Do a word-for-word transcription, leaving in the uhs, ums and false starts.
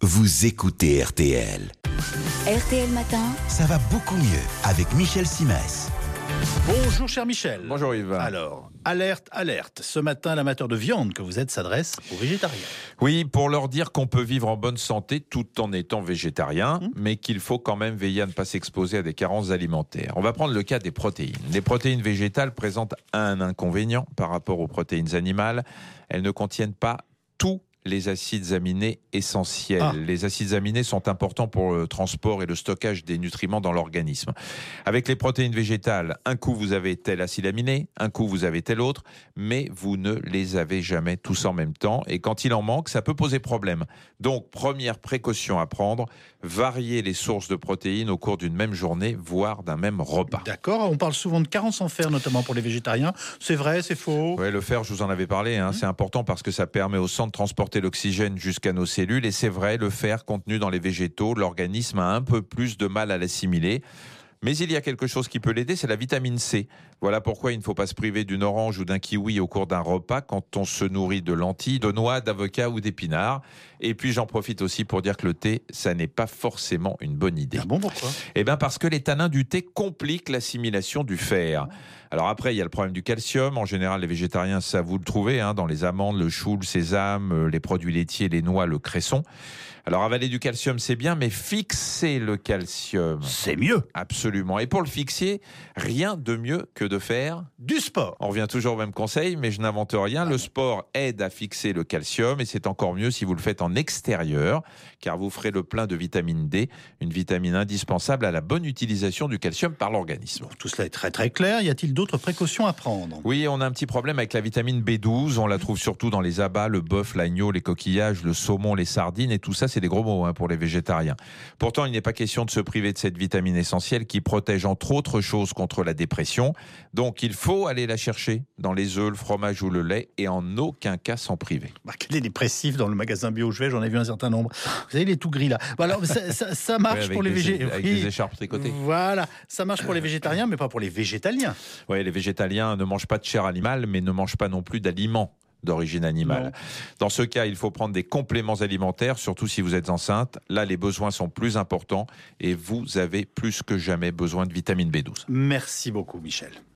vous écoutez R T L. R T L Matin. Ça va beaucoup mieux avec Michel Simès. Bonjour cher Michel. Bonjour Yves. Alors, alerte, alerte. Ce matin, l'amateur de viande que vous êtes s'adresse aux végétariens. Oui, pour leur dire qu'on peut vivre en bonne santé tout en étant végétarien, mmh. mais qu'il faut quand même veiller à ne pas s'exposer à des carences alimentaires. On va prendre le cas des protéines. Les protéines végétales présentent un inconvénient par rapport aux protéines animales. Elles ne contiennent pas tout les acides aminés essentiels. Ah. Les acides aminés sont importants pour le transport et le stockage des nutriments dans l'organisme. Avec les protéines végétales, un coup vous avez tel acide aminé, un coup vous avez tel autre, mais vous ne les avez jamais tous en même temps. Et quand il en manque, ça peut poser problème. Donc, première précaution à prendre, varier les sources de protéines au cours d'une même journée, voire d'un même repas. D'accord, on parle souvent de carence en fer, notamment pour les végétariens. C'est vrai, c'est faux? Oui, le fer, je vous en avais parlé, hein, mmh. c'est important parce que ça permet au sang de transporter l'oxygène jusqu'à nos cellules. Et c'est vrai, le fer contenu dans les végétaux, l'organisme a un peu plus de mal à l'assimiler. Mais il y a quelque chose qui peut l'aider, c'est la vitamine C. Voilà pourquoi il ne faut pas se priver d'une orange ou d'un kiwi au cours d'un repas quand on se nourrit de lentilles, de noix, d'avocats ou d'épinards. Et puis j'en profite aussi pour dire que le thé, ça n'est pas forcément une bonne idée. Ah bon, pourquoi ? Eh bien parce que les tanins du thé compliquent l'assimilation du fer. Alors après, il y a le problème du calcium. En général, les végétariens, ça vous le trouvez, hein, dans les amandes, le chou, le sésame, les produits laitiers, les noix, le cresson. Alors avaler du calcium, c'est bien, mais fixer le calcium, c'est mieux. Absolument. Et pour le fixer, rien de mieux que de faire du sport. On revient toujours au même conseil, mais je n'invente rien. Le sport aide à fixer le calcium et c'est encore mieux si vous le faites en extérieur, car vous ferez le plein de vitamine D, une vitamine indispensable à la bonne utilisation du calcium par l'organisme. Bon, tout cela est très très clair. Y a-t-il d'autres précautions à prendre ? Oui, on a un petit problème avec la vitamine B douze. On la trouve surtout dans les abats, le bœuf, l'agneau, les coquillages, le saumon, les sardines et tout ça, c'est des gros mots hein, pour les végétariens. Pourtant, il n'est pas question de se priver de cette vitamine essentielle qui protège entre autres choses contre la dépression. Donc, il faut aller la chercher dans les œufs, le fromage ou le lait et en aucun cas s'en priver. Marquez les dépressifs dans le magasin bio où je vais, j'en ai vu un certain nombre. Vous savez, les tout gris là. Bon, alors, ça, ça, ça marche oui, pour les végétariens. végétariens. Avec des écharpes tricotées. Voilà, ça marche pour les végétariens, mais pas pour les végétaliens. Oui, les végétaliens ne mangent pas de chair animale, mais ne mangent pas non plus d'aliments d'origine animale. Non. Dans ce cas, il faut prendre des compléments alimentaires, surtout si vous êtes enceinte. Là, les besoins sont plus importants et vous avez plus que jamais besoin de vitamine B douze. Merci beaucoup, Michel.